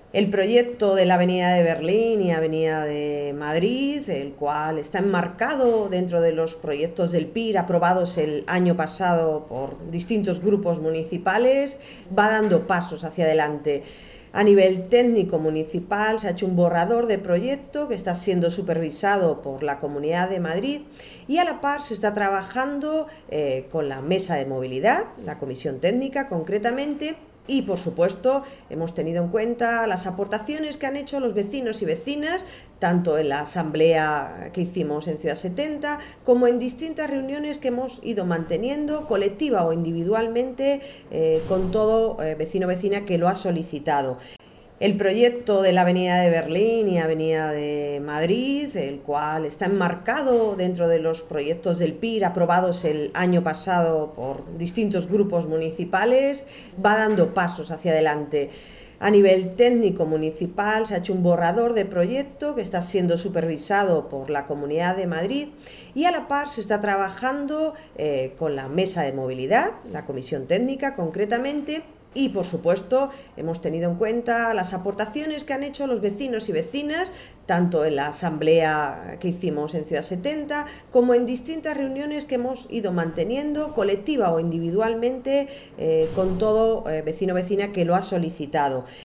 El proyecto de la Avenida de Berlín y Avenida de Madrid, el cual está enmarcado dentro de los proyectos del PIR aprobados el año pasado por distintos grupos municipales, va dando pasos hacia adelante. A nivel técnico municipal se ha hecho un borrador de proyecto que está siendo supervisado por la Comunidad de Madrid y a la par se está trabajando con la mesa de movilidad, la comisión técnica concretamente. Y, por supuesto, hemos tenido en cuenta las aportaciones que han hecho los vecinos y vecinas, tanto en la asamblea que hicimos en Ciudad 70, como en distintas reuniones que hemos ido manteniendo, colectiva o individualmente, con todo vecino o vecina que lo ha solicitado. El proyecto de la Avenida de Berlín y Avenida de Madrid, el cual está enmarcado dentro de los proyectos del PIR aprobados el año pasado por distintos grupos municipales, va dando pasos hacia adelante. A nivel técnico municipal se ha hecho un borrador de proyecto que está siendo supervisado por la Comunidad de Madrid y a la par se está trabajando con la mesa de movilidad, la comisión técnica concretamente. Y, por supuesto, hemos tenido en cuenta las aportaciones que han hecho los vecinos y vecinas, tanto en la asamblea que hicimos en Ciudad 70, como en distintas reuniones que hemos ido manteniendo, colectiva o individualmente, con todo vecino o vecina que lo ha solicitado.